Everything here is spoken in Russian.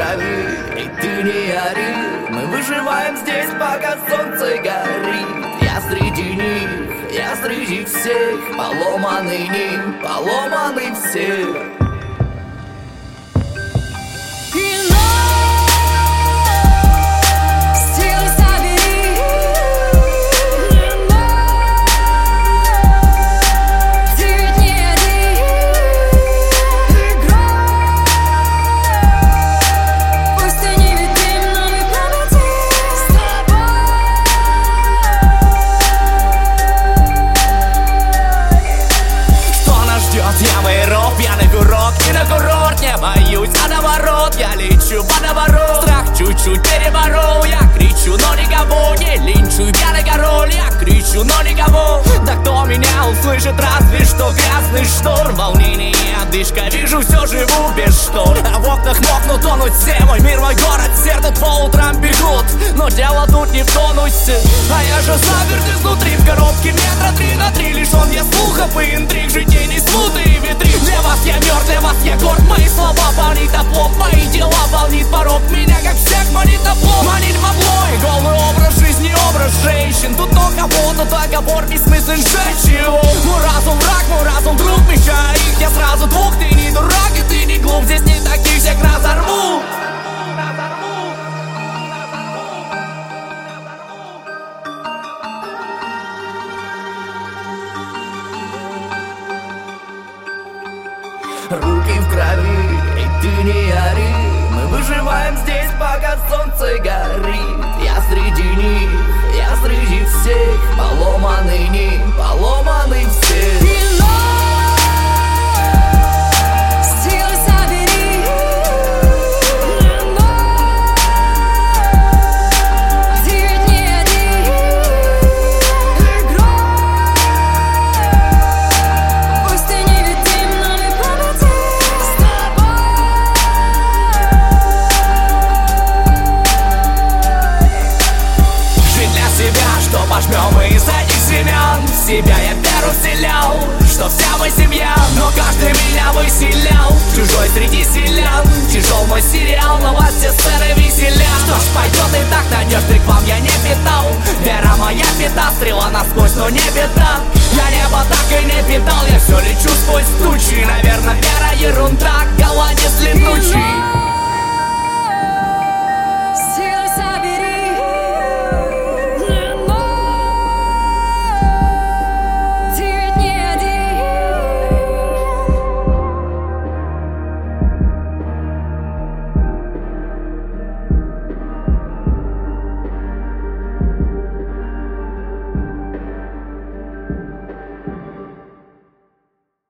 крови, и ты не ори. Мы выживаем здесь, пока солнце горит. Я среди них, я среди всех, поломанный ним, поломанный всех. Пьяный урок и на курорт не боюсь, а наоборот я лечу водоворот. Страх чуть-чуть переборол, я кричу, но никого не линчуй. Пьяный король, я кричу, но никого. Да кто меня услышит, разве что грязный шторм. Волнение, одышка, вижу, все живу без штор. А в окнах мокнут, тонут все, мой мир, мой город. Сердце по утрам бегут, но дело тут не в тонусе. А я же заперт изнутри в коробке метра 3 на 3. Лишен я слухов и интриг, житейный смуты и витрин. Для вас я мертв, для вас я горд. Мои слова полнит оплот, мои дела волнит порог. Меня как всех манит оплот, манит бабло и голый образ жизни, образ женщин. Тут но кого-то договор бессмыслен, сжечь его. Мой разум враг, мой разум друг, мешай их. Я сразу двух, ты не дурак и ты не глуп. Здесь не таких, всех разорву. Руки в крови, и ты не ори. Мы выживаем здесь, пока солнце горит. Я среди них, я среди всех, поломанный ним, поломанный всех. Пожмем мы из этих семян. В себя я веру вселял, что вся мы семья. Но каждый меня выселял, чужой среди селян. Тяжел мой сериал, но вас все сцены веселят. Что ж,